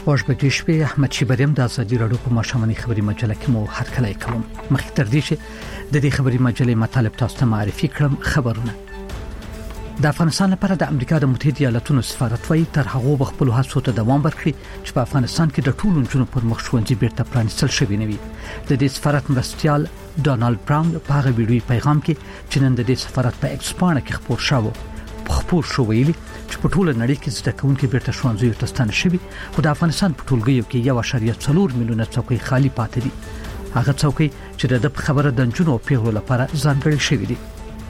خوش به دې شپې احمد شیبریم د ازادي راډیو په ماشوماني خبري مجله کې مو هرکلی کوم. مخکې تر دې چې د دې خبري مجلې مطالب تاسو ته معرفي کړم، خبرونه د افغانستان لپاره د امریکا د متحده ایالاتونو سفارت وايي تر هغه خپل هڅو ته دوام ورکړي چې په افغانستان کې د ټولو نجونو پر مخ ښوونځي بیرته پرانیستل شوي نه وي. د دې سفارت مرستیال ډونالد براون په هغه ویډیوي پیغام کې چې نن د دې سفارت په ایکس پاڼه کې خپور شو ویلي چې په ټوله نړۍ کې زده کوونکي بیرته ښوونځیو ته ستانه شوي، خو د افغانستان په ټولګیو کې 1.4 میلیونه څوکۍ خالی پاتې دي. هغه څوکۍ چې د خبره د نجونو او پیغلو لپاره ځانګړې شوې دي.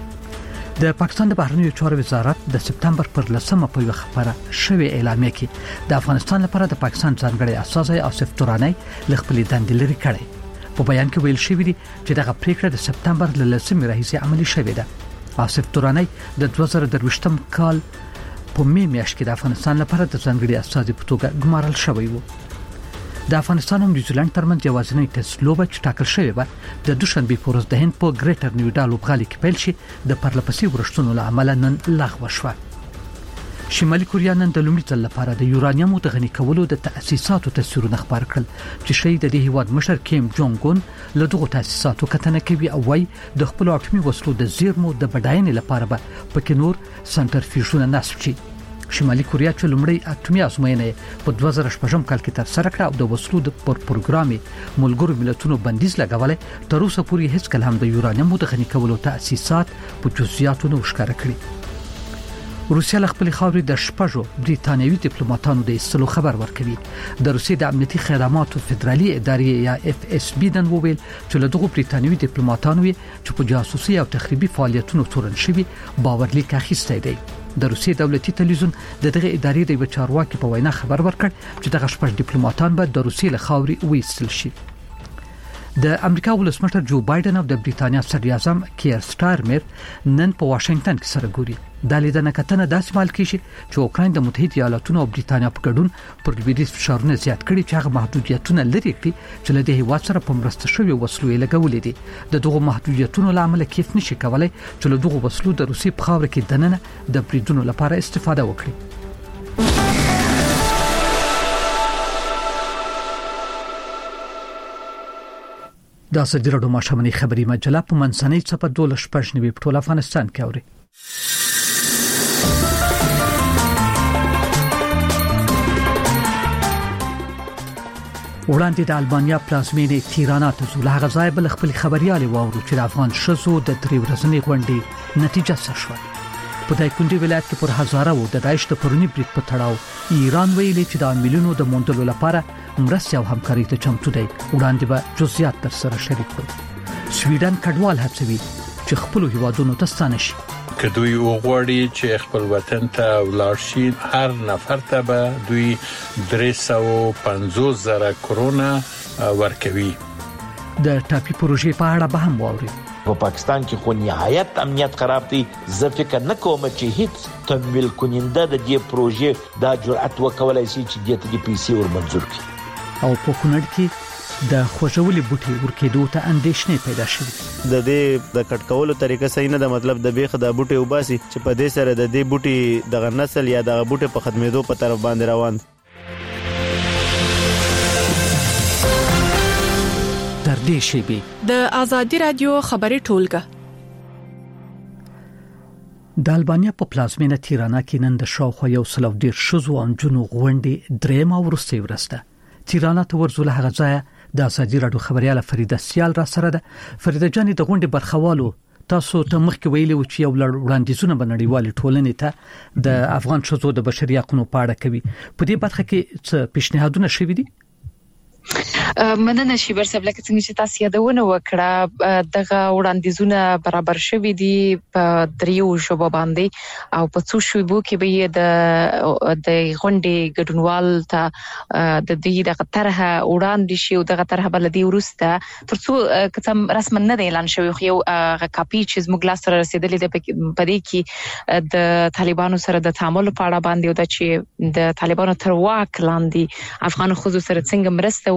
د پاکستان د بهرنیو چارو وزارت د سپتمبر پر 10مه په یو خبره شوې اعلامیه کې د افغانستان لپاره د پاکستان ځانګړي استازی آصف تورانی لخپلې دندې لري کړې. په بیان کې ویل شوی دی چې دغه پریکړه د سپتمبر ل 10مې راهیسې عملي شوې ده. آصف تورانی د 2023م کال په میاشت کې د افغانستان لپاره د ځانګړي استازي په توګه ګمارل شوی و. د افغانستان او نیوزیلند ترمنځ یوازینی ټیسټ لوبه چې ټاکل شوې و د دوشنبه په ورځ د هند په ګریټر نویډا لوبغالي کې پیل شي د پرلپسې ورښتونو له امله نن لغوه شوه. شمالي کوریا نن د لومړي ځل لپاره د یورانیم د غني کولو د تأسیساتو تصویرونه خبر کړل چې شهید د هیواد مشر کیم جونګ اون له دغه تأسیساتو کتنه کوي او وايي د خپل اټومي وسلو د زیرمو د بډاینې لپاره به پکې نور سنټرفیوژونه نصب شي. شمالي کوریا چې لومړی اټومي ازموینه په 2016 کال کې تر سره کړه او د وسلو د پروګرامي ملګرو ملتونو بندیز لګولې، تر اوسه پورې هیڅ کله هم د یورانیم د غني کولو تأسیسات په جزئیاتو نه ښکاره کړي. روسیا خپل خاورې د شپږو بریتانیوي ډیپلوماټانو د ایستلو خبر ورکوي. د روسیې د امنیتي خدماتو فدرالي ادارې یا FSB دن وویل چې له دغو بریتانیوي ډیپلوماټانو چې په جاسوسي او تخریبي فعالیتونو تورن شوي باورلیک اخیستی دی. د روسیې دولتي تلویزیون دغه ادارې د چارواکي په وینا خبر ورکړ چې دغه شپږ ډیپلوماټان به د روسیې له خاورې وایستل شي. د امریکا ولسمشر جو بایدن او د بریتانیا صدر اعظم کیر سټارمر نن په واشنگټن کې سره ګوري. د لیدنه کتنه داسې مال کیږي چې اوکراین د متحده ایالاتونو او بریتانیا په ګډون پر لویدیځ فشارونه زیات کړي چې هغه محدودیتونه لري کړي چې له دې هیواد سره په مرسته شوی وسلو یې لګولې دي. د دغو محدودیتونو لامل کیف نشي کولای چې له دغو وسلو د روسي په خاور کې دننه د بریدونو لپاره استفاده وکړي. د ازادي راډیو ماشوماني خبري مجله په منځنۍ صفحه 12 په ټول افغانستان کې اوري. وړاندې د البانیا پلازمینې تیرانا ته ځو. هغه ځای بل خپل خبريالي واورو چې د افغان شزو د 3 ورځنۍ غونډې نتیجه څه شوه. په دایکنډي ولایت کې پر هزاره وو د داعش د پرونی برید په تړاو ایران ویلي چې د عاملونو د موندلو لپاره مرستې او همکاري ته چمتو دی. وړاندې به جزئیات تر سره شریک کړو. سویډن کډوال هڅوي چې خپل هیوادونو ته ستانه شي. که دوی وغواړي چې خپل وطن ته ولاړ شي، هر نفر ته به دوی 350,000 کرونا ورکوي. د ټاپي پروژې په اړه به هم واوري. په پاکستان کې خو نهایت امنیت خراب دی. زه فکر نه کوم چې هیڅ تمویل کننده د دې پروژې دا جرأت وکولای شي چې دې ته پیسې ورمنظور کړي. او په کونړ کې د خوشولي بوټي ورکېدو ته اندېښنې پیدا شوې. د دې د کټ کولو طریقه صحیح نه ده، مطلب د بیخ د بوټي وباسي چې په دې سره د دې بوټي د نسل یا د بوټي په ختمېدو په طرف باندې روان. تر دې شی د ازادي رادیو خبري ټولګه د البانیا په پلازمینه تیرانا کې نن د شاوخوا 110 شزو او جنو غونډې درېمه ورسته ورسته. تیرانا ته ورزول هغه ځای د ازادي راډیو خبرياله فریده سیال را سره ده. فریده جانې د غونډې برخوالو تاسو ته مخکې ویلي و چې یو وړاندیزونه بنړیوالې ټولنې ته د افغان شزو د بشري حقوقو په اړه کوي. په دې برخه کې څه پیشنهادونه شوي دي؟ مننه شیبر صاحب، لکه څنګه چې تاسو یادونه وکړه دغه وړاندیزونه برابر شوي دي په دریو شوبه باندې او په څو شوبو کې به د غونډې ګډونوال ته د دې دغه طرحه وړاندې شي او دغه طرحه بلدي ورسته ترڅو کتم رسمن نه اعلان شوی خو یو کاپی چې زموږ لاس سره رسیدلې د پدې کې د طالبانو سره د تعامل په اړه باندې او د چې د طالبانو تر واک لاندې افغان خصوص سره څنګه مرسته وشي او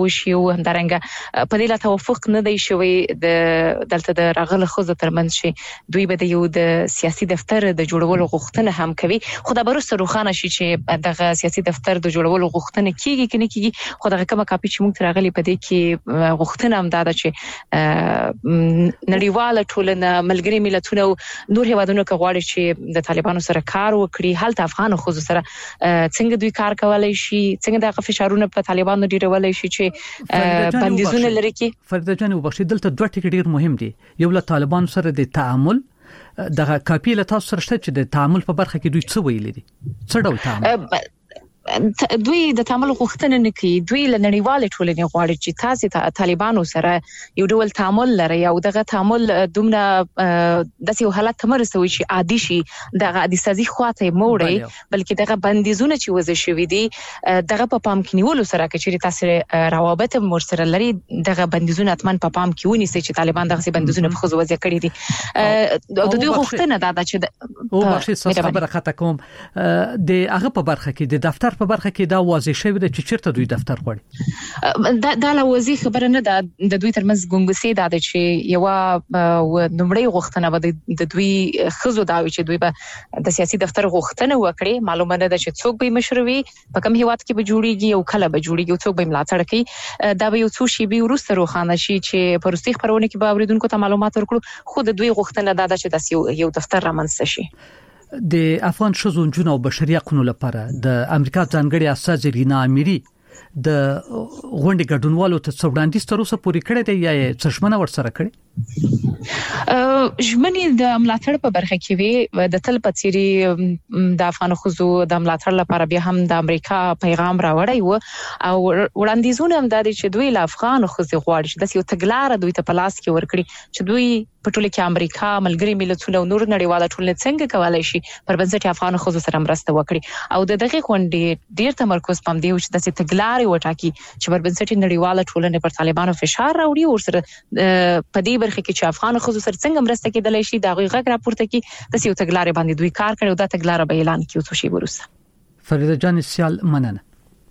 همدارنګه په دې لا توافق نه دی شوی د دلته د راغله خزو ترمنځ شي دوی به یو د سیاسي دفتر د جوړولو غوښتنه هم کوي خو دا برسته روخانه شي چې دغه سیاسي دفتر د جوړولو غوښتنه کیږي کنه کیږي خو دغه کومه کاپی چې موږ راغلي په دې کې غوښتنه هم دا ده چې نړیواله ټولنه ملګری ملتونه نور هیوادونو کې غواړي چې د طالبانو سره کار وکړي هلته افغان خو سره څنګه دوی کار کولای شي څنګه د فشارونو په طالبانو ډیرولای شي چې بندیزونه لري کې فردا جان وبخښي دلته دوه ټکي ډیر مهم دي یو له طالبانو سره د تعامل دغه کاپی له تاسو سره شته چې د تعامل په برخه کې دوی څه ویلي دي څه ډول تعامل دوی د تعامل غوښتنه نه کوي دوی له نړیوال ټولنې غواړي چې تاسو طالبانو سره یو ډول تعامل لري او دغه تعامل دومره د یو حالت تمرسوي چې عادي شي دغه عادي سازي خواته موړي بلکې دغه بندیزونه چې وځي شوې دي دغه په پام کې نیولو سره چې تاسو روابط مور سره لري دغه بندیزونه اتمن په پام کې ونیسي چې طالبان دغه بندیزونه په خو وځي کړی دي د دوی غوښتنه دا چې او بخښي خبره خاطه کوم د هغه په برخه کې د دفتر په برخه کې دا واضح شوی دی چې چیرته دوی دفتر غواړي دا له واضح خبره نه ده د دوی ترمنځ ګونګسي دا چې یو نمړی غوښتنه به د دوی خزو دا چې دوی به د سیاسي دفتر غوښتنه وکړي معلومه نه ده چې څوک به مشروي په کوم هیواد کې به جوړیږي او کله به جوړیږي څوک به ملاتړ کوي دا به یو څو شی به ورسره روښانه شي چې پرستي خبرونه کې به اوریدونکو ته معلومات ورکړو خو د دوی غوښتنه دا ده چې د یو دفتر رامنځته شي د افغان شذو جنو بشري حقوقو لپاره د امریکا ځانګړي استاذ رینا اميري د غونډې ګډونوالو ته څوډاندیس تر اوسه پوری کړی دی یا څشمنه ورسره کړی ژمنې د ملاتړ په برخه کې وي د تل پڅيري د افغان خزو د ملاتړ لپاره بیا هم د امریکا پیغام راوړی و او وړاندیزونه هم د چې دوی له افغان خزو غواړي چې د یو تګلار دوی ته پلاس کې ورکړي چې دوی په ټوله کې امریکا ملګری ملتونه او نور نړیواله ټولنه څنګه کولای شي پر بنسټ افغان خزو سره مرسته وکړي او د دغه غونډې ډیر تمرکز پام دی چې د تګلار وټاکي چې پر بنسټ نړیواله ټولنه پر طالبانو فشار راوړي او سره په دې برخه کې چې افغان خزو سره څنګه مرسته کېدلای شي دا غږ راپورته کی د یو تګلار باندې دوی کار کوي او دا تګلار به اعلان کیږي څه شي ورسره فریده جان سیال مننه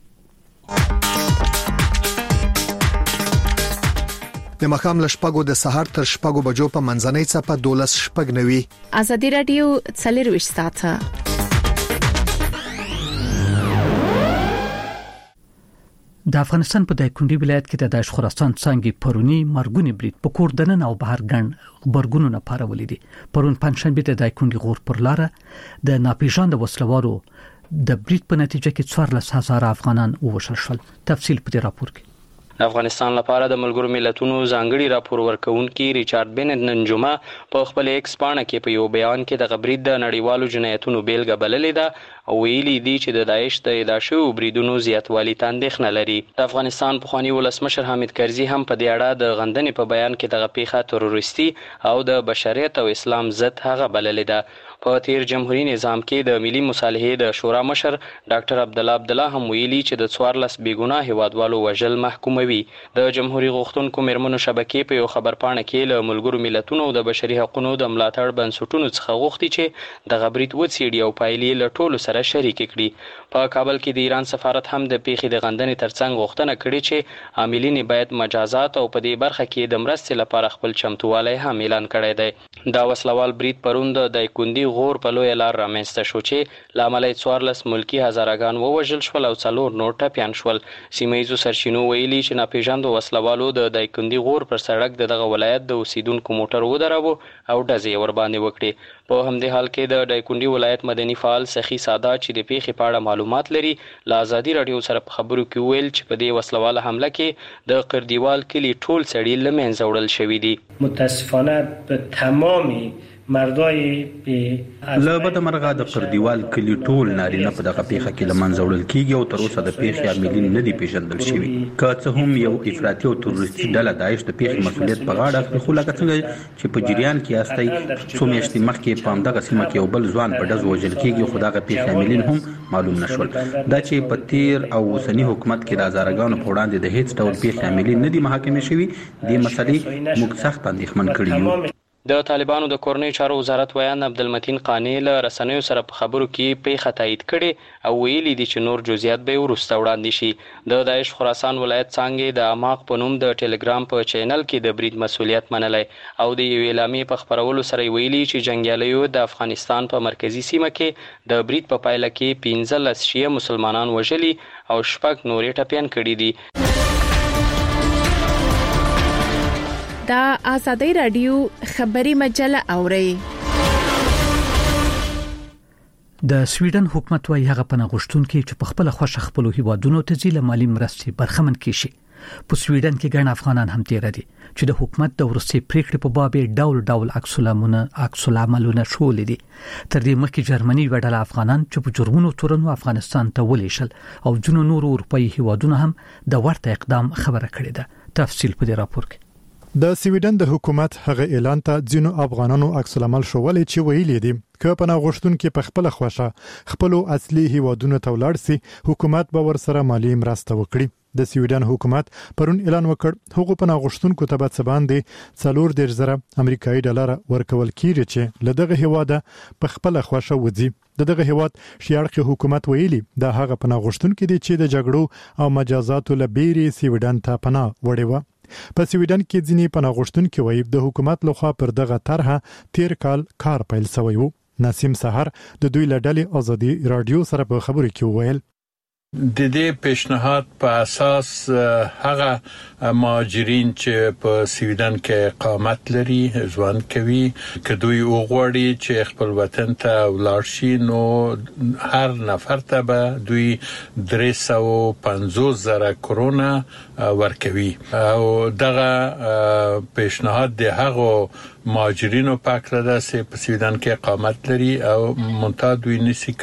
د مخام لشپګو د سحر تر شپګو بجو په منځنۍ صفه 12 شپګ نوي ازادي رادیو څلروي ساته د افغانستان په دایکنډي ولایت کې د داعش خراسان څنګه پرونی مرګونی برید په کوردنن او بهر ګڼ خبرګونونه پارولې دي پرون پنځشنبه د دایکنډي غور پر لار د ناپیژاند وسلوارو د برید په نتیجه کې 14,000 افغانان ووژل شول تفصیل په دې راپور کې د افغانستان لپاره د ملګرو ملتونو ځانګړي راپور ورکونکي ریچارډ بینټ نن جمعه په خپل ایکس پاڼه کې په یو بیان کې د غبرید د نړیوالو جنایتونو بیلګه بللې ده او ویلي دي چې د داعش د اداشو بریدونو زیاتوالی ته اندېښنه لري د افغانستان پخوانی ولسمشر حامد کرزي هم په دې اړه د غندنې په بیان کې دغه پیښه تروریستي او د بشریت او اسلام ضد هغه بللې ده په تیر جمهوریت نظام کې د ملي مصالحې د شورا مشر ډاکټر عبدالله هم ویلي چې د 14 بیګناه هیوادوالو وژل محکوموي د جمهوریت غوښتونکو مېرمنو شبکې په یو خبرپاڼه کې له ملګرو ملتونو او د بشري حقوقو د ملاتړ بنسټونو څخه غوښتي چې د غبرید وڅېړي او پایلې له ټولو سره شریک کړي په کابل کې د ایران سفارت هم د پیښې د غندنې ترڅنګ غوښتنه کړې چې عاملین باید مجازات او په دې برخه کې د مرستې لپاره خپل چمتووالی هم اعلان کړی دی دا وسلوال برید پرون د دایکنډي غور په لوی لار رامنځته شو چې لامل 14 ملکی هزارګان ووژل شول او 4 نور ټپيان شول سیمایزو سرچینو ویلي چې ناپیژاندو وسلوالو د دایکنډي غور پر سړک دغه ولایت د اوسیدونکو موټر ودراوه او ډزې ور باندې وکړي په همدې حال کې د دایکنډي ولایت مدني فعال سخی ساده چې د پیښې په اړه معلومات لري ل آزادي رادیو سره په خبرو کې ویل چې په دې وسلواله حمله کې د قردیوال کلی ټول سړي لمنځه وړل شوی دي متاسفانه به تمامي مردای له بده مرغه د قردیوال کلی ټول نارینه په دغه پیښه کې لمنځه وړل کیږي او تر اوسه د پیښې عاملین نه دي پیژندل شوي که څه هم یو افراطي او تروریستي ډله داعش د پیښې مسؤلیت په غاړه اخلي خو لکه څنګه چې په جریان کې استای څو میاشتې مخکې په همدغه سیمه کې یو بل ځوان په ډز وژل کیږي خو دغه پیښې عاملین هم معلوم نشول دا چې په تیر او اوسنی حکومت کې د هزارګانو په وړاندې د هیڅ ډول پیښې عاملین نه دي محاکمه شوي دې مسلې موږ سخت اندېښمن کړي یو د طالبانو د کورنۍ چارو وزارت ویان عبدالمتین قانی له رسنیو سره په خبرو کې پیښه تایید کړې او ویلي دي چې نور جزئیات به وروسته وړاندې شي. د داعش خراسان ولایت څانګې د اماق په نوم د ټلګرام په چینل کې د برید مسؤلیت منلی او د یوې اعلامیې په خپرولو سره ویلي چې جنګیالیو د افغانستان په مرکزي سیمه کې د برید په پایله کې 15 شیعه مسلمانان وژلي او 6 نورې ټپیان کړي دي. دا آزادی رادیو خبری مجله اوري. د سویډن حکومت وايي هغه پناه غوښتونکي چې په خپل خوښه خپل هیوادونو ته ځي له مالی مرستې برخمن کیشي. په سویډن کې ګڼ افغانان هم تیر دي چې د حکومت د ورسې پریکړې په باب ډول عکس العملونه شول دي. تر دې مخکې جرمني وډاله افغانان چې په جرمونو تورنو افغانستان ته ولېشل او جنو نور اروپאי هیوادونه هم د ورته اقدام خبره کړې ده. تفصیل په دې راپور کې. د سویډن د حکومت هغه اعلان ته ځینو افغانانو عکس العمل شوولې چې ویلي دي که پناه غوښتونکي په خپل خوښه خپل اصلي هیوادونو ته ولاړ سي حکومت به ورسره مالی مرسته وکړي. د سویډن حکومت پرون اعلان وکړ هغه پناه غوښتونکو ته به څه باندې 4,000 امریکایي ډالر ورکول کیږي چې لدغه هیواده په خپل خوښه وځي. دغه هیواد شیارخي حکومت ویلي دا هغه پناه غوښتونکي دي چې د جګړو او مجازاتو لبيري سویډن ته پناه وړي و. په سویډن کې ځینې پناه غوښتونکي وایي د حکومت لخوا پر دغه طرحه تیر کال کار پیل شوی و. نسیم سحر د دوی لړلې ازادي رادیو سره په خبرو کې وویل د دې پیشنهاد په اساس هغه مهاجرین چې په سویډن کې اقامت لري ژوند کوي که دوی وغواړي چې خپل وطن ته ولاړ شي نو هر نفر ته به دوی 350,000 کرونه ورکوي او دغه پیشنهاد د هغه مهاجرینو پاک لده چې په سویډن کې اقامت لري او منتها دوی نشي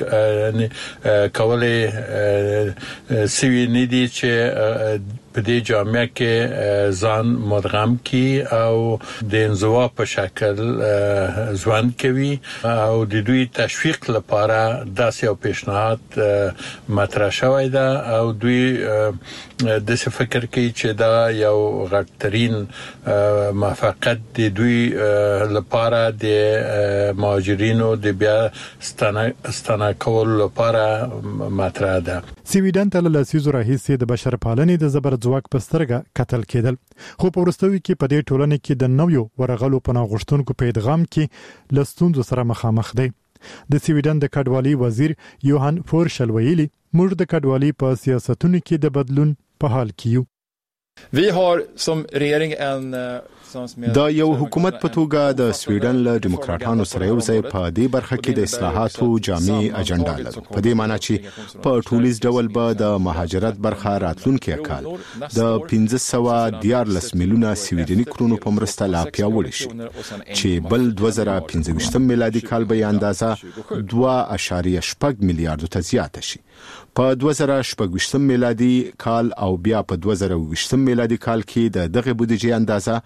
کولای سوي ندي چې په دې جامعه کې ځان مدغم کی او د انزوا په شکل ژوند کوي او د دوی تشویق لپاره داسې یو پیشنهاد مطرح شوی ده او دوی د څه فکر کوي چې دا یو غټرین موافقت د دوی لپاره د مهاجرینو د بیا ستانه کول لپاره مطرح ده. سویډن ته له لسیزو راهیسې د بشر پالنې د زبر ځواک په سترګه قتل کېدل خو په وروستیو کې په دې ټولنه کې د نویو ورغلو پناه غوښتونکو په ادغام کې لستونزو سره مخامخ دي. د سویډن د کډوالۍ وزیر یوهان فورشل ویلي موږ د کډوالۍ په سیاستونو کې د بدلون په حال کې یو. Vi har som regering en دا یو حکومت په توګه د سویډن له دیموکراتانو سره یو ځای په دې برخه کې د اصلاحاتو جامع اجنډا لري. په دې معنی چې په ټولیز ډول به د مهاجرت برخه راتلونکي کال د 1514 میلیونه سویډني کرونو په مرسته لا پیاوړی شي چې بل 2015 میلادي کال به اندازه 2.8 میلیارډ ته زیاته شي. په 2016 میلادي کال او بیا په 2020 میلادي کال کې د دغه بودیجې اندازه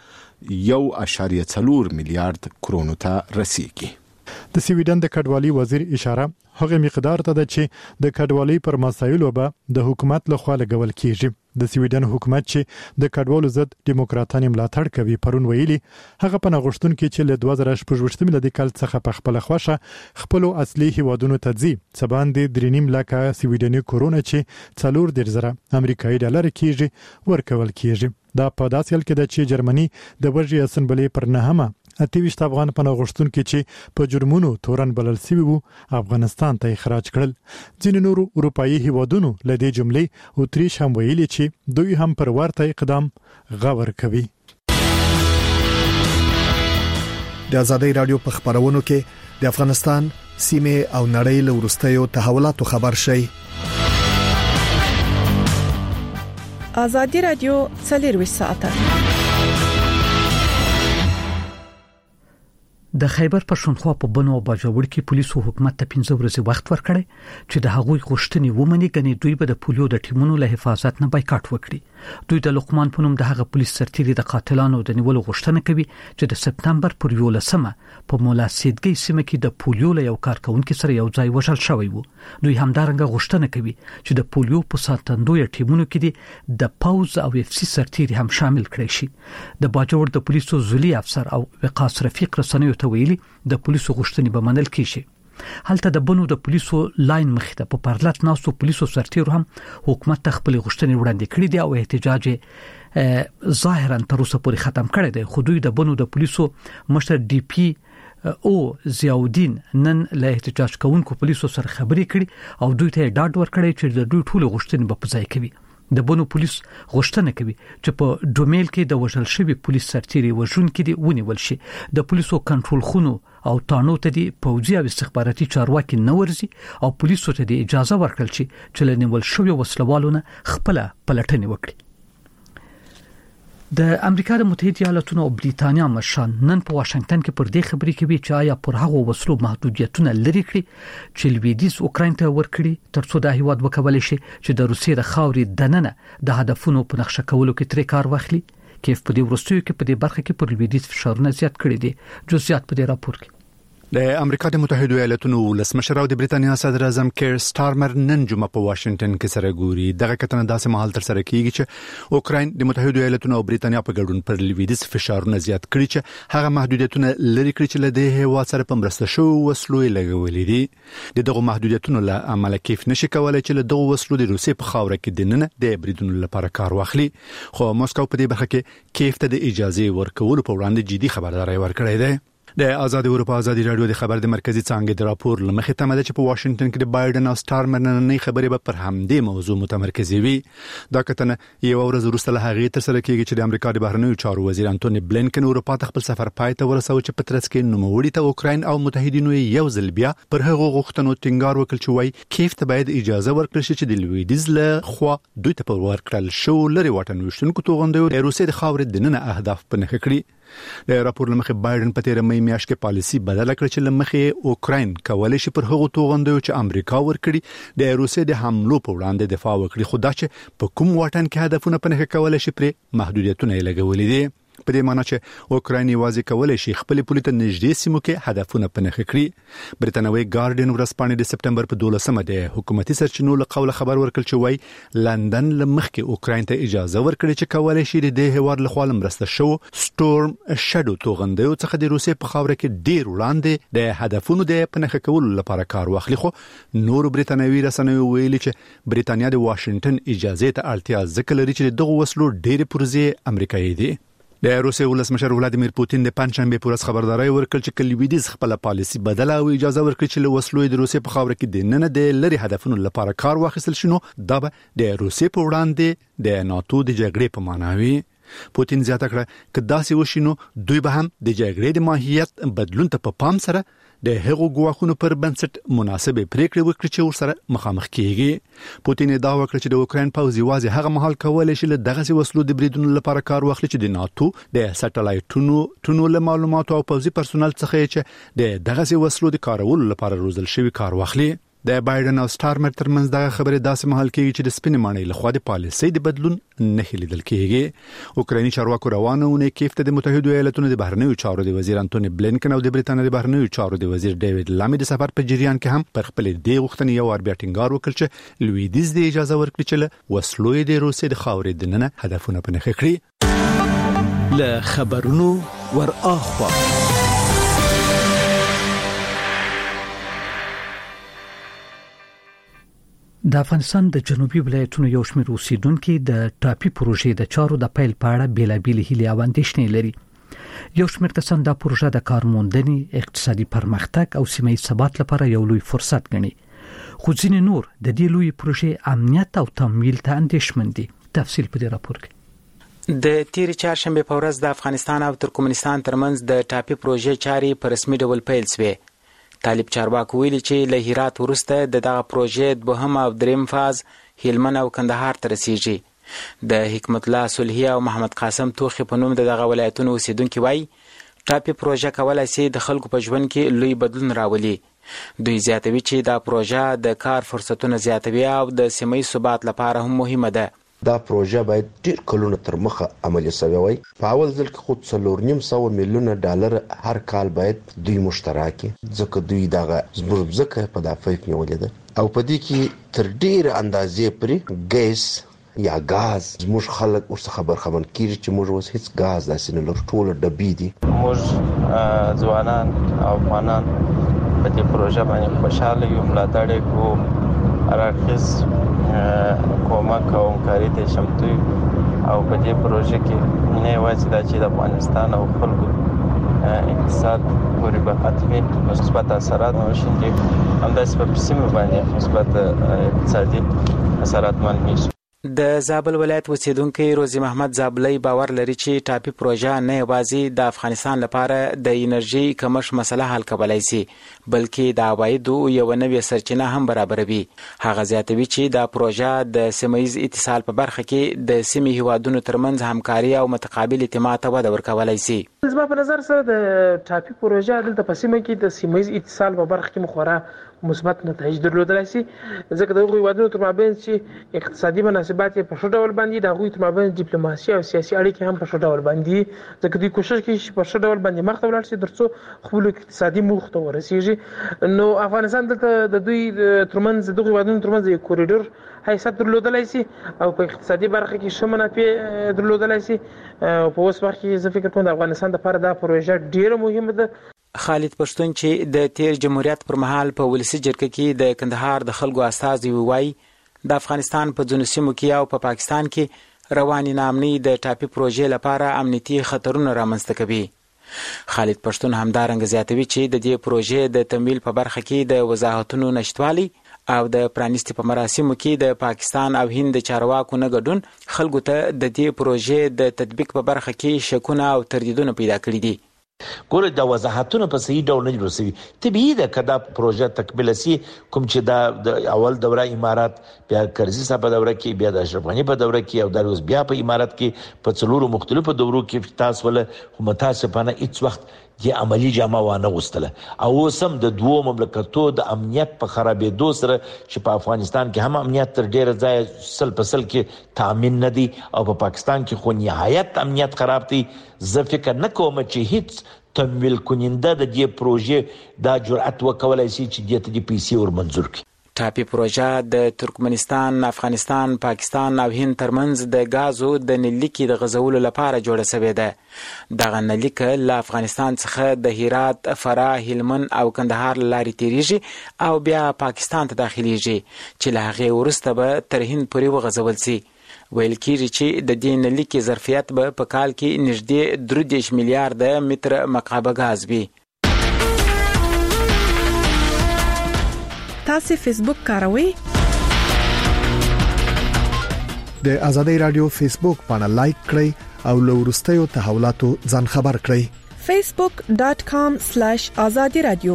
1.4 میلیارډ کرونو ته رسیږي. د سویډن د کډوالۍ وزیر اشاره هغه مقدار ته ده چې د کډوالۍ پر مسایلو به د حکومت لخوا لګول کیږي. د سویډن حکومت چې د کډوالو ضد دیموکراتانو ملاتړ کوي پرون ویلي هغه پناه غوښتونکي چې له 2018 میلادي کال څخه په خپل خوښه خپل اصلي هیوادونو ته ځي څه باندې 3.5 لک سویډني کرونه چې 4,000 امریکایي ډالر کیږي ورکول کیږي. دا په داسې حال کې ده چې جرمني د وژې اسمبلې پر 9 28 افغان پناه غوښتونکي چې په جرمونو تورن بلل شوي وو افغانستان ته اخراج کړل. ځینې نورو اروپאי هیوادونو له دې جملې اتریش هم ویلي چې دوی هم پر ورته اقدام غور کوي. د آزادۍ رادیو په خبرونو کې د افغانستان سیمه او نړۍ له ورستیو تحولاتو خبر شي. آزادۍ رادیو 24 ساعته د خیبر پښتونخوا په بنو او باجوړ کې پولیسو حکومت ته 15 ورځې وخت ورکړی چې د هغوی غوښتنې ومني، غني دوی به د پولیو د ټیمونو له حفاظت نه بایکاټ وکړي. دوی د لقمان په نوم د هغه پولیس سرتیري د قاتلانو د نیولو غوښتنه کوي چې د سپتمبر پر 11مه په مولا سیدګي سیمه کې د پولیو له یو کارکونکو سره یو ځای وژل شوی وو. دوی همدارنګه غوښتنه کوي چې د پولیو په ساتندوی ټیمونو کې د پاوز او اف سی سرتیري هم شامل کړي شي. د باجوړ د پولیسو ذلی افسر او وقاص رفیق رسنیو ته ویلي د پولیسو غوښتنې به منل کیږي. هلته د بنو د پولیسو لاین مخته په پرلط ناسو پولیسو سرتیرو هم حکومت ته خپل غوښتنې وړاندې کړې دي او احتجاج ظاهرا تر اوسه پورې ختم کړی دی. خو دوی د بنو د پولیسو مشر ډي پی او ضیاءالدین نن له احتجاج کوونکو پولیسو سره خبرې کړي او دوی ته ډاډ ورکړی چې د دوی ټول غوښتنې به پځای کوي. د بنو پولیس غوښتنه کوي چې په ډومیل کې د وژل شوی پولیس سرتیري وژونکي دی ونیول شي. د پولیسو کنټرول خونو او تانو ته دی پوځي او استخباراتي چارواکي نه ورزي او پولیسو ته دی اجازه ورکړل شي چې له نیول شوی وسلوالو نه خپل پلټنه وکړي. د امریکا د متحده ایالاتونو او بریتانیا مشران نن په واشنگټن کې پر دې خبرې کوي چې آیا پر هغه وسلو محدودیتونه لري کړي چې لویدیز اوکراین ته ورکړي ترڅو د هیواد وکولای شي چې د روسیې د خاورې دننه د هدفونو په نقشه کولو کې ترې کار واخلي. کیف په دې ورستیو کې په دې برخه کې پر لویدیز فشارونه زیات کړي دي. جزئیات په دې راپور کې. د امریکا د متحده ایالاتونو ولسمشر او د بریتانیا صدر اعظم کیر سټارمر نن جمعه په واشنگټن کې سره ګوري. دغه کتنه داسې مهال تر سره کیږي چې اوکراین د متحده ایالاتونو او بریتانیا په ګډون پر لویدیز فشارونه زیات کړي چې هغه محدودیتونه لري کړي چې له دې هیواد سره په مرسته شو وسلو لګولې دي. دغه محدودیتونو له عمل کیف نشي کولای چې له دغه وسلو د روسیې په خاوره کې دننه د بریدونو لپاره کار واخلي. خو موسکو په دې برخه کې کیف ته د اجازه ورکولو په وړاندې جدي خبرداري ورکړې ده. د آزاد اروپا ازادي رادیو د خبر د مرکزی څانګې د راپور لمخې تمه ده چې په واشنگټن کې د بایدن او سټارمر نننۍ خبرې به پر همدې موضوع متمرکزې وي. دا کتنه یو ورځ وروسته له هغې تر سره کېږي چې د امریکا د بهرنیو چارو وزیر انټونی بلینکن اروپا ته خپل سفر پای ته ورسوي چې په ترڅ کې نوموړي ته اوکراین او متحدینو یو ځل بیا پر هغو غوښتنو ټینګار وکړ چې وایي کیف ته باید اجازه ورکړل شي چې د لویدیز له خوا دوی ته په ورکړل شو لري واټن وشتونکو توغندیو د روسیې د خاورې دننه اهداف په نښه کړي. د راپور لمخې بایدن په 13 مې میاشت کې پالیسي بدله کړې چې لمخې اوکراین کولای شي پر هغو توغندیو چې امریکا ورکړي د روسیې د حملو په وړاندې دفاع وکړي. خو دا چې په کوم واټن کې هدفونه په نښه کولای شي پر محدودیتونه یې لګولې دي. په دې معنی چې اوکراین یوازې کولای شي خپل پولیس ته نږدې سیمو کې هدفونه په نښه کړي. بریتانوي ګارډین ورځپاڼه د سپتمبر په 12مه د حکومتي سرچینو له قوله خبر ورکړ چې وایي لندن لمخکې اوکراین ته اجازه ورکړي چې کولای شي د دې هواد له خوا مرسته شو سټورم شادو توغندیو څخه د روسیې په خاوره کې ډیر وړاندې د هدفونو د په نښه کولو لپاره کار واخلي. خو نور بریتانوي رسنیو ویلي چې بریتانیا د واشنگټن اجازه ته اړتیا ځکه لري چې دغه وسلو ډیر پرځې امریکایي دي. د روسیې ولسمشر ولادیمیر پوتین د پنځشنبه په ورځ خبرداري ورکړ چې کلویدیز خپل پالیسي بدله او اجازه ورکړي چې له وسلو د روسیې په خاوره کې د نن د لری هدفونو لپاره کار واخیستل شي. نو دا به د روسیې په وړاندې د ناتو د جګړې په معنی وي. پوتین زیاته کړه چې داسې وشینو دوی به هم د جګړې د ماهیت بدلون ته په پام سره د هغو ګواښونو پر بنسټ مناسبه پریکړې وکړي چې ورسره مخامخ کیږي. پوتین دا وکړ چې د اوکراین پوځ یوازې هغه مهال کولای شي له دغه وسلو د بریدونو لپاره کار واخلي چې د ناتو د سټلایټونو له معلوماتو او پوځي پرسونل څخه چې د دغه وسلو د کارولو لپاره روزل شوی کار واخلي. د بایدن او سټارمر ترمنځ دغه خبره داسې مهال کېږي چې د سپینې ماڼۍ له خوا د پالیسۍ د بدلون نه لیدل کېږي. اوکرایني چارواکو روانونه کیف ته د متحده ایالاتونو د بهرنیو چارو د وزیر انټونی بلینکن او د بریتانیا د بهرنیو چارو د وزیر ډیوډ لامی د سفر په جریان کې هم پر خپل د غوښتنې یو ور بیا ټینګار وکړ چې لویدیز د اجازه ورکړي چې له وسلو د روسیې د خاورې دننه هدفونه په نښه کړي. له خبرونو ور اخوا د افغانستان د جنوبي ولایتونو یو شمېر اوسیدونکو د ټاپي پروژې د چارو د پیل په اړه بیلابېل هیلې او اندېښنې لري. یو شمېر کسان دا پروژه د کارموندنې، اقتصادي پرمختګ او سیمه ییز ثبات لپاره یو لوی فرصت ګڼي. خو ځینې نور د دې لوی پروژې امنیت او تمویل ته اندېښمن دي. تفصیل په دې راپور کې. د تیر چهارشنبه په ورځ د افغانستان او ترکمنستان ترمنځ د ټاپي پروژې چاري په رسمي ډول پیل شوې. طالب چارواکو ویلي چې له هرات وروسته دغه پروژې دوهم او دریم فاز هلمند او کندهار ته رسیږي. د حکمت الله صلحي او محمد قاسم توخي په نوم دغه ولایتونو اوسیدونکو وایي ټاپي پروژه کولای شي د خلکو په ژوند کې لوی بدلون راولي. دوی زیاتوي چې دا پروژه د کار فرصتونه زیاتوي او د سیمې ثبات لپاره هم مهمه ده. دا پروژه باید ډیر کلونه تر مخه عملي شوی وای. په اول ځل کې خو 4.5 میلیونه ډالر هر کال باید دوی مشترکي ځکه دوی دغه زبربزکه په دافعه نیولې ده او په دې کې تر ډیر اندازې پرې ګیس یا غاز زموږ خلک اوس خبرخمن کیږي چې موږ اوس هیڅ غاز داسې نه لرو، ټول ډبې دي. موږ ځوانان او افغانان په دې پروژه باندې خوشاله یو، ملاتړ کوو، راکز کومک او همکاري ته شمتو او په دې پروژه کې نه یوازې دا چې د افغانستان او خلکو اقتصاد پورې به حتمي مثبت اثرات وشيندي، همداسې په سیمه باندې مثبت اقتصادي اثرات معلومیږي. د زابل ولایت اوسیدونکو روزي محمد زابلي باور لري چې ټاپي پروژه نه یوازې د افغانستان لپاره د انرژي کمښت مسله حل کولای شي بلکې د عوایدو یو نوې سرچینه هم برابروي. هغه زیاتوي چې دا پروژه د سیمه‌یز اتصال په برخه کې د سیمې هیوادونو ترمنځ همکاري او متقابل اعتماد ته وده ورکولای شي. زما په نظر سره د ټاپي پروژه دلته په سیمه کې د سیمه‌یز اتصال په برخه کې مخورا مثبت نتایج درلودلای شي، ځکه د هغوی ودونو تر مابین چې اقتصادي مناسبات په ښه ډول باندې د هغوی تر مابین ډیپلوماسي او سیاسي اړیکې هم په ښه ډول باندې، ځکه دوی کوشش کوي چې په ښه ډول باندې مخ ته ولاړ شي ترڅو خپل اقتصادي موخو ته ورسیږي. نو افغانستان دلته د دوی ترمنځ دغه ودونو ترمنځ یو کوریډور حیثیت درلودلای شي او په اقتصادي برخه کې ښه منافع درلودلای شي. په اوس وخت کې زه فکر کوم د افغانستان لپاره دا پروژه ډیره مهمه ده. خالد پښتون چې د تیر جمهوریت پر مهال په ولسی جرګه کې د کندهار د خلکو استازي وایي د افغانستان په ځینو سیمو کې او په پاکستان کې رواني نامني د ټاپي پروژې لپاره امنیتي خطرونه رامنځته کوي. خالد پښتون همدارنګه زیاتوي چې د دې پروژې د تمویل په برخه کې د وضاحتونو نشټوالي او د پرانیستي په مراسمو کې د پاکستان او هند چارواکو نه ګډون خلکو ته د دې پروژې د تطبیق په برخه کې شکونه او تردیدونه پیدا کړي دي. ګوره د وضاحتونو په صحیح ډول نه جوړ شوي. طبیعي ده که دا پروژه تکمیل شي، کوم چې دا د اول دوره امارات، بیا کرزي صاحب په دوره کې، بیا د اشرف غني په دوره کې او دا اوس بیا په امارات کې په څلورو مختلفو دورو کې تاسو ول خو متاسفانه هیڅ وخت د عملی جامه وانه غوستله او سم د دوو مملکتو د امنیت په خرابېدو سره چې په افغانستان کې هم امنیت تر ډیره ځای سل په سل کې تامین نه دی او په پاکستان کې خو نهایت امنیت خراب دی. زه فکر نه کوم چې هیڅ تمویل کننده د دې پروژې دا جرأت وکولای شي چې دې ته د پیسې ور منظور کړي. ټاپي پروژه د ترکمنستان، افغانستان، پاکستان او هند ترمنځ د غازو د نلیکي د غزولو لپاره جوړه شوې ده. دغه نلیک له افغانستان څخه د هرات، فراه، هلمند او کندهار لارې تیریږي او بیا پاکستان ته داخليږي چې له هغه وروسته به تر هند پورې وغځول شي. ویل کېږي چې د دې نلیکي ظرفیت به په کال کې نږدې 3 میلیارډ متر مکعب غاز وي. تاسو فیسبوک کاروئ؟ د آزادۍ رادیو فیسبوک باندې لایک کړئ او له وروستیو تحولاتو ځان خبر کړئ. facebook.com/azadi radio.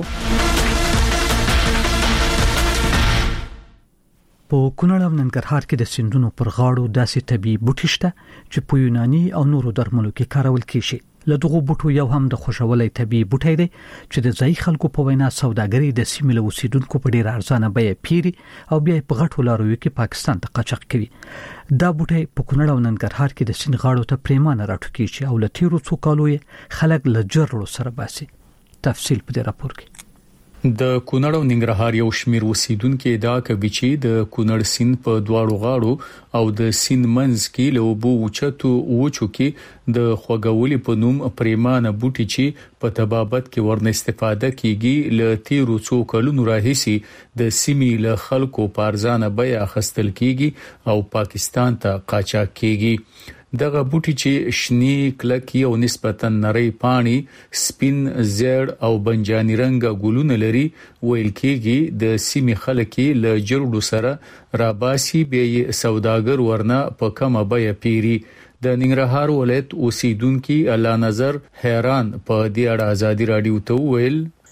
په کونړ او ننګرهار کې د سیندونو پر غاړو داسې طبي بوټي شته چې په یوناني او نورو درملو کې کارول کیږي. له دغه بوټو یو هم د خوشولۍ طبي بوټی دی چې د ځای خلکو په وینا سوداګري د سیمې له اوسیدونکو په ډیر ارزانه بیه پیري او بیا په غټو لاروي کې پاکستان ته قاچاق کوي. دا بوټی په کونړ او ننګرهار کې د سیند غاړو ته پریمانه راټوکیږي او له تیرو څو کالو خلک له جرړو سره باسي. تفصیل په دې راپور کې. د کونړ او ننګرهار یو شمیر اوسیدونکو دا کوي چې د کونړ سیند په دواړو غاړو او د سیند منځ کې له وبو وچتو وچو کې د خوګولې په نوم پریمانه بوټي چې په تبابت کې ورنه استفاده کیږي له تیرو څو کلونو راهیسي د سیمې له خلکو پارزانه بیه اخستل کیږي او پاکستان ته قاچاق کیږي. دغه بوټي چې شنی کلکی او نسبتا نری پانی، سپین زیړ او بنجانی رنګ ګلونه لري، ویل کېږي د سیمې خلک له جرړو سره راباسي به سوداګر ورنه په کومه بیه پیری. د ننګرهار ولایت اوسیدونکو الله نظر حیران په دې اړه آزادي رادیو ته ویل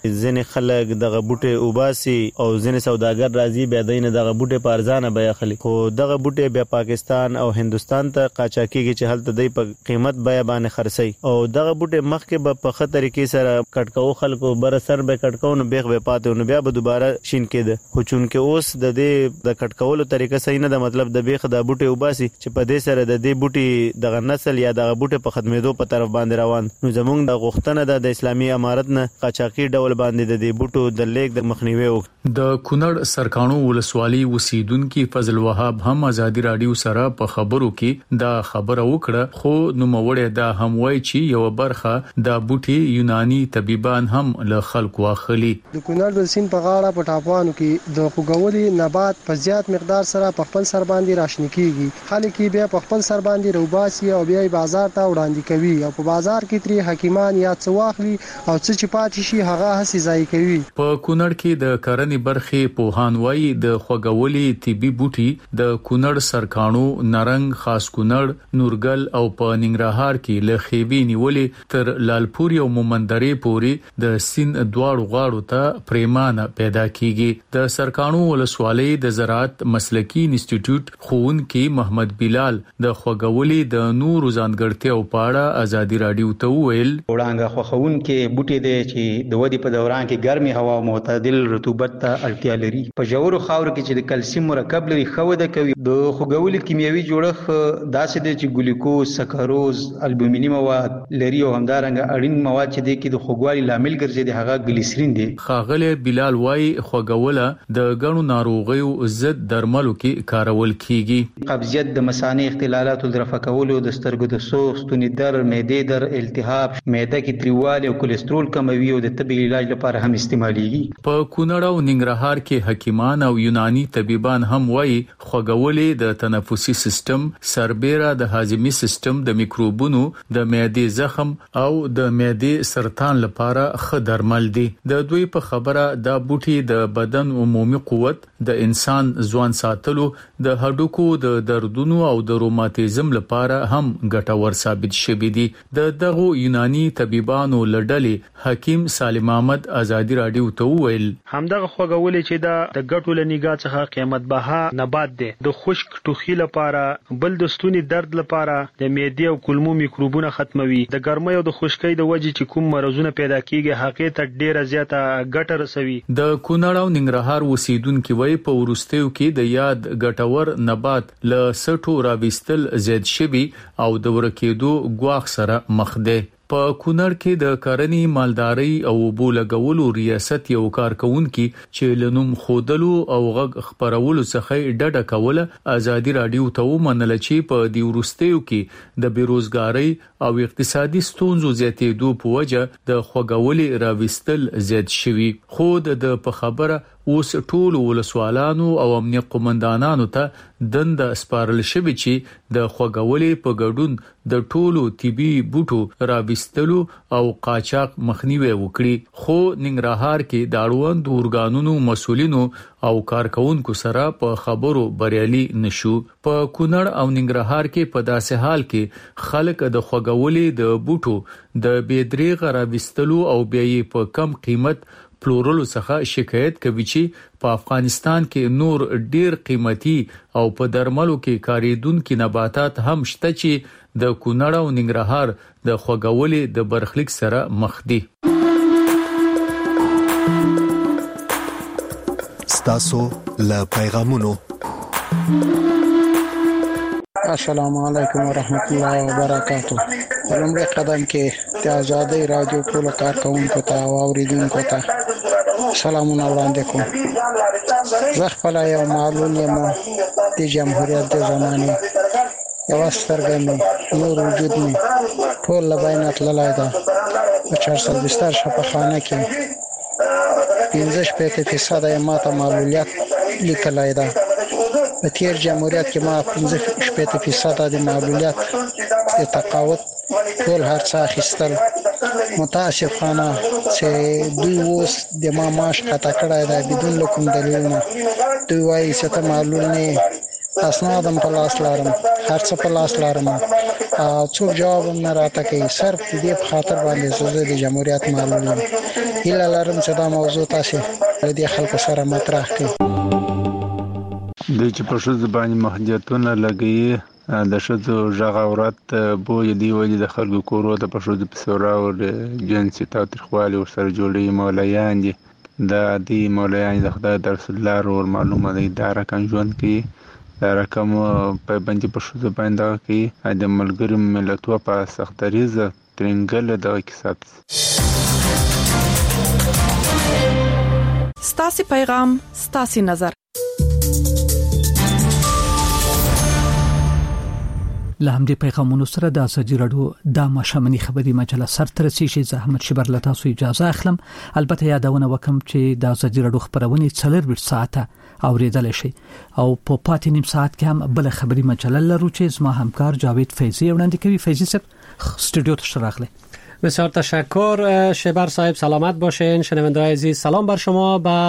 ځنې خلک دغه بوټي وباسي او ځنې سوداګر راځي بیا دینه دغه بوټي په ارزانه بیا خلی خو دغه بوټي بیا پاکستان او هندستان ته قاچاقيږي چې هلته د په قیمت بیا باندې خرڅي او دغه بوټي مخکې به په خطر کې سره کټکاو خلکو بر سر به کټکاو نو بیغ به پاتې نو بیا به دوباره شین کېده خو چونکه اوس د دې د کټکولو طریقه صحیح نه ده مطلب د بیغ د بوټي وباسي چې په دې سره د دې بوټي دغه نسل یا دغه بوټي په خدمتو په طرف باندې روان نو زمونږ د غوښتنه د اسلامي امارت نه قاچاقي ډول باندې د دې بوټو د لیک د مخنیوي د کونړ سرکانو ولسوالۍ اوسیدونکو فضل وهاب هم ازادي رادیو سره په خبرو کې دا خبره وکړه خو نو موړې دا هم وای چې یو برخه دا بوټي یوناني طبيبان هم له خلکو واخلي د کونړ د سین په غاړه په ټاپوانو کې د خوګولي نبات په زیات مقدار سره په خپل سر باندې راشن کیږي خلک بیا په خپل سر باندې روباسي او بیا بازار ته وړاندې کوي او په بازار کې تری حکیمان یا څواخلي او څه چې پاتې شي هغه هسي ځای کوي په کونړ کې د کرنې برخې پوهان وایي د خوګولي طبي بوټي د کونړ سرکانو نرنګ خاص کونړ نورګل او په ننګرهار کې له خېبي نیولې تر لالپور او مومندرې پوري د سین دواړو غاړو ته پریمانه پیدا کیږي د سرکانو ولسوالۍ د زراعت مسلکی انسټیټیوټ خوونکي محمد بلال د خوګولي د نور ځانګړتیاو په اړه ازادي رادیو ته ویل وړاندې خوخونکي بوټي دي چې د ودی په دوران کې ګرمي هوا او معتدل رطوبت ته اړتیا لري په جوړو خاور کې چې د کلسیم مرکب لري خوده کوي د خوګولي کیمیاوي جوړښت داسې دي چې ګلوکوز سکروز البومینی مواد لري او همدارنګه اړین مواد چې د کې د خوګوالي لامل ګرځي د هغه ګلیسرین دي خاغله بلال وای خوګوله د غنو ناروغیو ضد درملو کې کارول کیږي قبضیت د مثانه اختلالات د رفع کولو د سترګو د سوخ ستوني در معده در التهاب معده کې تریواله او کولېسترول کموي او د طبي علاج لپاره هم استعماليږي په کونړ او ننګرهار کې حکیمان او یوناني طبيبان هم وای خوګولې د تنفسي سیستم سربېره د هاضمي سیستم د میکروبونو د معده زخم او د معده سرطان لپاره ښه درمل دي د دوی په خبره دا بوټي د بدن عمومي قوت د انسان ځوان ساتلو د هډوکو د دردونو او د روماتیزم لپاره هم ګټور ثابت شوي دي د دغه یوناني طبيبانو لړلې حکیم سالم احمد ازادي رادیو ته ویل همدغه خوګولې چې د ګټو لنیګا څخه قیمت بها نبات دي د خشک ټوخي لپاره بل د ستوني درد لپاره د معده او کولمو میکروبونه ختموي د ګرمۍ او د خشکۍ د وجې چې کوم مرزونه پیدا کیږي هغه ته ډیره زیاته ګټه رسوي د کونړ او ننګرهار اوسیدونکو وای په ورستیو کې د یاد ګټور نبات ل سټو راويستل زیات شوی او د ورکېدو غواخ سره مخ ده په کونړ کې د کرنې مالداري او بولګولو ریاست یو کارکونکي چې لنوم خودلو او غږ خبرولو څخه ډډه کوله ازادي رادیو ته ومنل چې په دی ورستیو کې د بیروزګاری او اقتصادي ستونزو زیاتېدو په وجه د خوګولي راويستل زیات شوی خو د په خبره اوس ټول ولسوالانو او امنیه قومندانانو ته دند سپارل شوی چې د خوګولې په ګډون د ټولو طبي بوټو راويستلو او قاچاق مخنیوي وکړي خو ننګرهار کې د اړوند اورګانونو مسولینو او کارکونکو سره په خبرو بریالي نشو په کونړ او ننګرهار کې په داسې حال کې خلک د خوګولې د بوټو د بيدریغ راويستلو او بیا په کم قیمت پلورلو څخه شکایت کوي چې په افغانستان کې نور ډیر قیمتي او په درملو کې کاریدونکو نباتات هم شته چې د کونړ او ننګرهار د خوګولې د برخلیک سره مخ دي ستاسو له پیغامونو السلام علیکم ورحمت الله وبرکاتہ لومړی قدم کې د آزادۍ رادیو ټول کارکونکو ته او اوریدونکو ته سلامونه وړاندې کوم زه خپل یو معلوم یم د جمهوریت د زمانې یو سترګې مې نور وجود مې ټول له بینه تللی ده په 420 شفاخانه کې 15% یې ماته معلولیت لیکلی ده په تیر جمهوریت کې ما 15% د معلولیت د تقاعد ټول هر څه اخیستل متاسفانه چې دوی اوس د ما معاش قطع کړی دی بدون له کوم دلیلونه دوی وایي چې ته معلول نه اسنادم په لاس لارم هر څه په لاس لارم څوک جواب نه راته کوي. صرف دې په خاطر باندې زه د جمهوریت معلوم یم. هیله لرم چې دا موضوع تاسو د خلکو سره مطرح کړئ. د چې په شوز باندې محدودیتونه لګي د شذو ژغورت بوې دی ولې د خلکو کورو ته په شوز په سورا او جنسي تاریخوالي او سره جوړي مولایان دي د دې مولایان د خدای د رسول الله او معلومه دی دا رقم ژوند کې دا رقم په باندې په شوز باندې کې د ملګری ملتونو په سختریزه ترنګل د کیسات ستاسو پیغام ستاسو نظر. له همدې پیغامونو سره د ازادي رادیو د ماشومنی خبري مجله سره ترسيشي زحمت شبر له تاسو اجازه اخلم. البته یادونه وکم چې د ازادي رادیو خبرونه 4 ساعته اوریدل شي او په پاتې نیم ساعت کې هم بل خبري مجله لرو چې زما همکار جاوید فیضی وړاندې کوي. فیضی صاحب استودیو ته شراغله. بسیار تشکر شبر صاحب، سلامت باشین. شنونده‌های عزیز سلام بر شما.